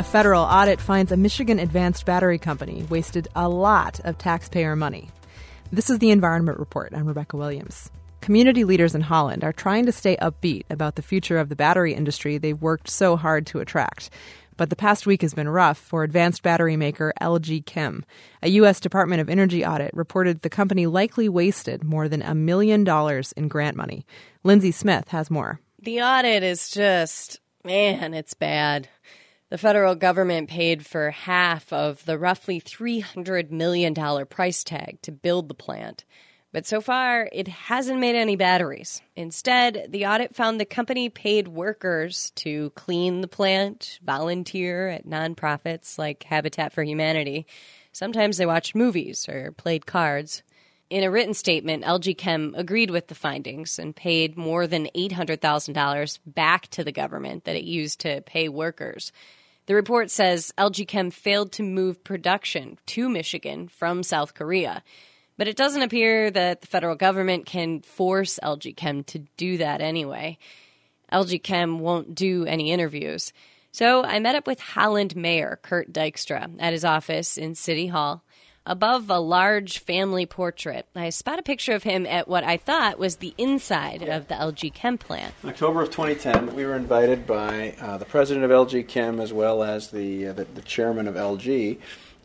federal audit finds a Michigan advanced battery company wasted a lot of taxpayer money. This is the Environment Report. I'm Rebecca Williams. Community leaders in Holland are trying to stay upbeat about the future of the battery industry they've worked so hard to attract. But the past week has been rough for advanced battery maker LG Chem. A U.S. Department of Energy audit reported the company likely wasted more than $1 million in grant money. Lindsay Smith has more. The audit is just, it's bad. The federal government paid for half of the roughly $300 million price tag to build the plant. But so far, it hasn't made any batteries. Instead, the audit found the company paid workers to clean the plant, volunteer at nonprofits like Habitat for Humanity. Sometimes they watched movies or played cards. In a written statement, LG Chem agreed with the findings and paid more than $800,000 back to the government that it used to pay workers. The report says LG Chem failed to move production to Michigan from South Korea. But it doesn't appear that the federal government can force LG Chem to do that anyway. LG Chem won't do any interviews. So I met up with Holland Mayor Kurt Dijkstra at his office in City Hall. Above a large family portrait, I spot a picture of him at what I thought was the inside of the LG Chem plant. In October of 2010, we were invited by the president of LG Chem as well as the chairman of LG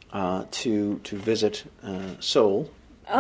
to visit Seoul.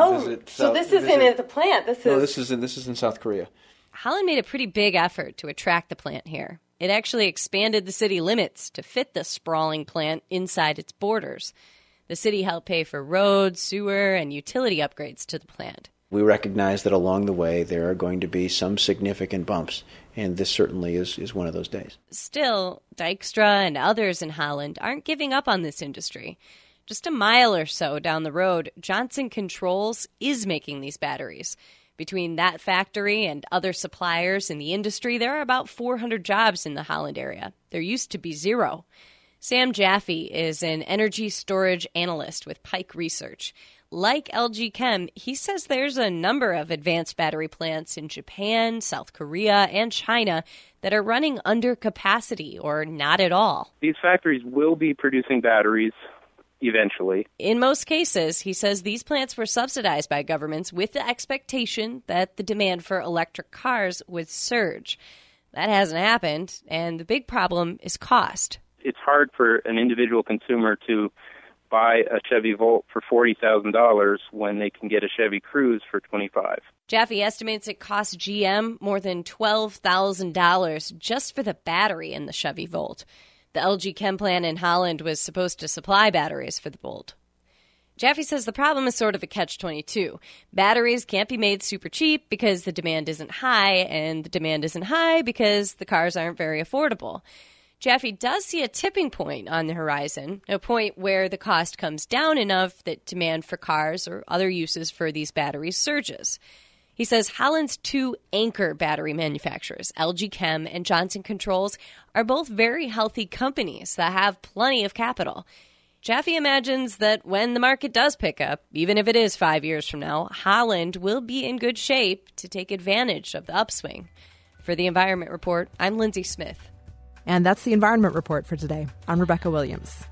So this isn't at the plant. This is in South Korea. Holland made a pretty big effort to attract the plant here. It actually expanded the city limits to fit the sprawling plant inside its borders. The city helped pay for roads, sewer, and utility upgrades to the plant. We recognize that along the way there are going to be some significant bumps, and this certainly is one of those days. Still, Dijkstra and others in Holland aren't giving up on this industry. Just a mile or so down the road, Johnson Controls is making these batteries. Between that factory and other suppliers in the industry, there are about 400 jobs in the Holland area. There used to be 0. Sam Jaffe is an energy storage analyst with Pike Research. Like LG Chem, he says there's a number of advanced battery plants in Japan, South Korea, and China that are running under capacity or not at all. These factories will be producing batteries eventually. In most cases, he says these plants were subsidized by governments with the expectation that the demand for electric cars would surge. That hasn't happened, and the big problem is cost. It's hard for an individual consumer to buy a Chevy Volt for $40,000 when they can get a Chevy Cruze for $25,000. Jaffe estimates it costs GM more than $12,000 just for the battery in the Chevy Volt. The LG Chem plant in Holland was supposed to supply batteries for the Volt. Jaffe says the problem is sort of a catch-22. Batteries can't be made super cheap because the demand isn't high, and the demand isn't high because the cars aren't very affordable. Jaffe does see a tipping point on the horizon, a point where the cost comes down enough that demand for cars or other uses for these batteries surges. He says Holland's 2 anchor battery manufacturers, LG Chem and Johnson Controls, are both very healthy companies that have plenty of capital. Jaffe imagines that when the market does pick up, even if it is 5 years from now, Holland will be in good shape to take advantage of the upswing. For the Environment Report, I'm Lindsay Smith. And that's the Environment Report for today. I'm Rebecca Williams.